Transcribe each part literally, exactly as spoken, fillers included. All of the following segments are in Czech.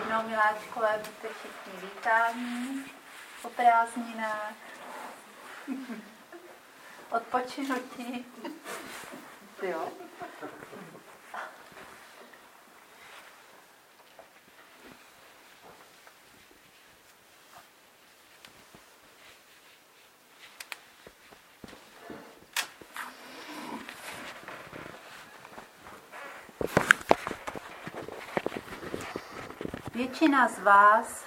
jednou, miláčkové, buďte všichni vítáni po prázdninách, odpočinutí. Jo. Většina z vás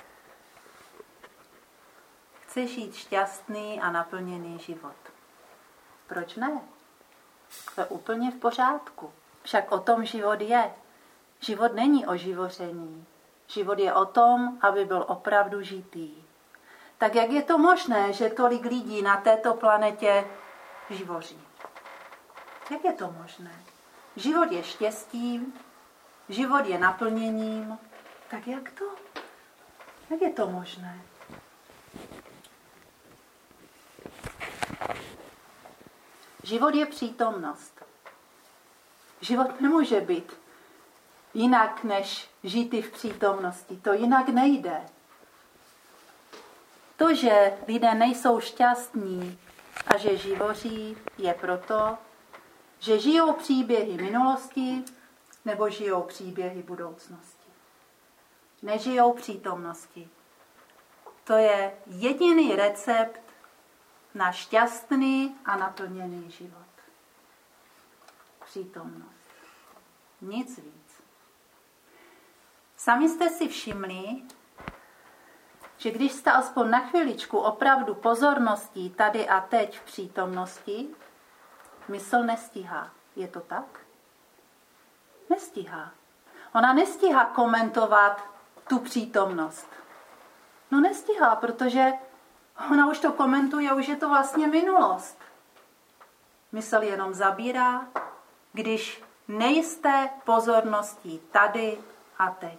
chce žít šťastný a naplněný život. Proč ne? To je úplně v pořádku. Však o tom život je. Život není o živoření. Život je o tom, aby byl opravdu žitý. Tak jak je to možné, že tolik lidí na této planetě živoří? Jak je to možné? Život je štěstím, život je naplněním. Tak jak to? Jak je to možné? Život je přítomnost. Život nemůže být jinak, než žít v přítomnosti. To jinak nejde. To, že lidé nejsou šťastní a že živoří, je proto, že žijou příběhy minulosti nebo žijou příběhy budoucnosti. Nežijou přítomnosti. To je jediný recept na šťastný a naplněný život. Přítomnost. Nic víc. Sami jste si všimli, že když jste aspoň na chviličku opravdu pozorností tady a teď v přítomnosti, mysl nestíhá. Je to tak? Nestíhá. Ona nestíhá komentovat tu přítomnost. No nestíhá, protože ona už to komentuje, už je to vlastně minulost. Mysl jenom zabírá, když nejste pozorností tady a teď.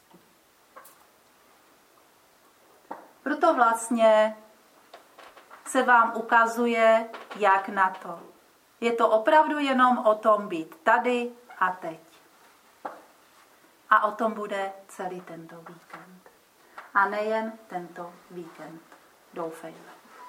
Proto vlastně se vám ukazuje, jak na to. Je to opravdu jenom o tom být tady a teď. A o tom bude celý tento víkend. A nejen tento víkend. Doufejme.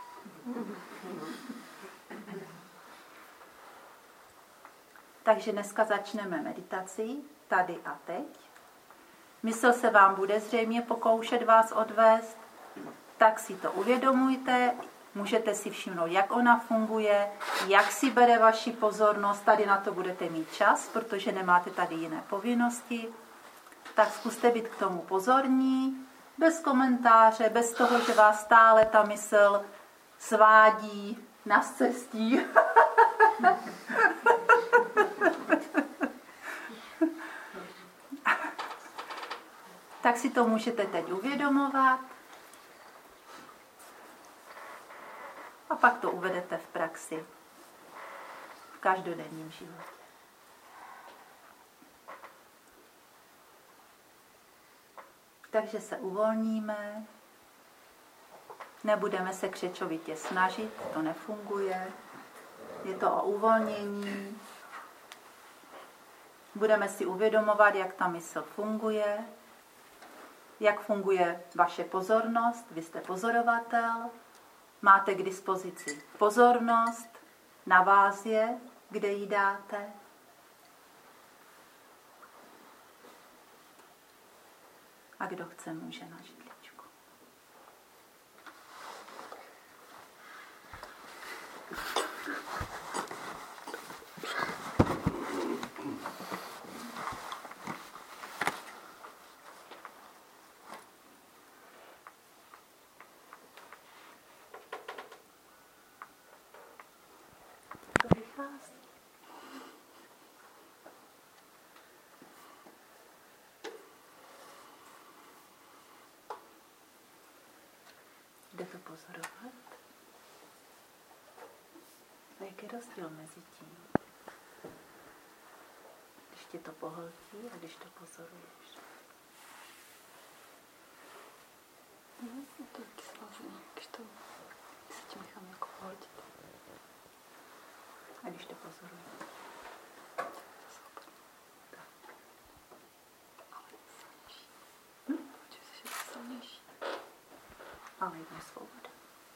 Takže dneska začneme meditací tady a teď. Mysl se vám bude zřejmě pokoušet vás odvést, tak si to uvědomujte. Můžete si všimnout, jak ona funguje, jak si bere vaši pozornost. Tady na to budete mít čas, protože nemáte tady jiné povinnosti. Tak zkuste být k tomu pozorní, bez komentáře, bez toho, že vás stále ta mysl svádí na cestí. Tak si to můžete teď uvědomovat a pak to uvedete v praxi, v každodenním životě. Takže se uvolníme, nebudeme se křečovitě snažit, to nefunguje, je to o uvolnění. Budeme si uvědomovat, jak ta mysl funguje, jak funguje vaše pozornost, vy jste pozorovatel, máte k dispozici pozornost, na vás je, kde ji dáte. A kdo chce, může na židličku. To vychází. Jde to pozorovat? A jak je rozdíl mezi tím? Když tě to pohltí a když to pozoruješ. No, to je slavné, když to se tím nechám jako pohltit. A když to pozoruješ. To je svobodné. Tak. Ale silnější. svoboda.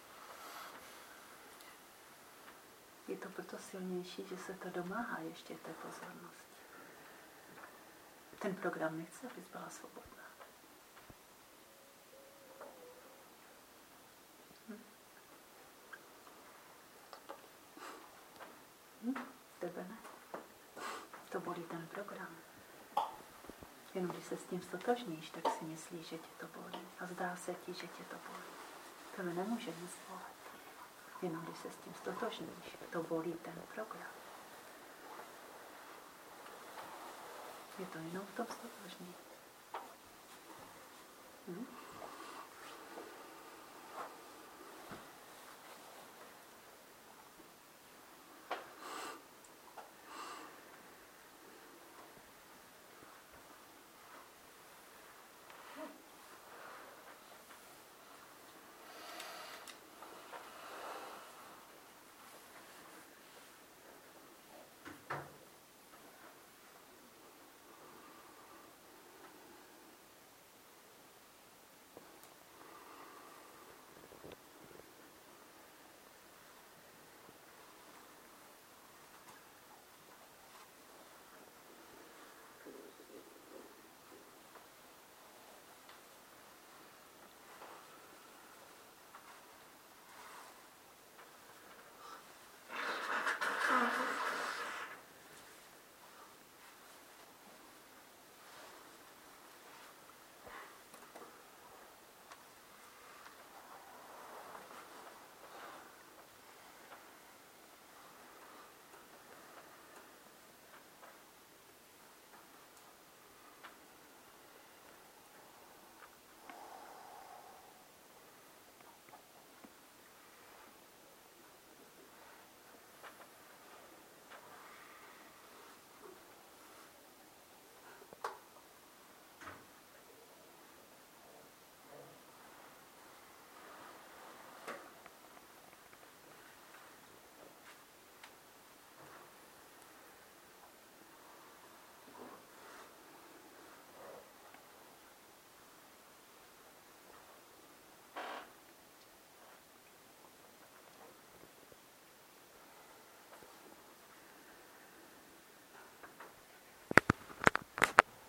Je to proto silnější, že se to domáhá ještě té pozornosti. Ten program nechce, abys byla svobodná. Hm? Hm? Tebe ne. To bolí ten program. Jenom když se s tím stotožníš, tak si myslíš, že tě to bolí. A zdá se ti, že tě to bolí. Tebe nemůže nic bolet. Jenom když se s tím stotožníš, to bolí ten program. Je to jenom v tom stotožní. Hm?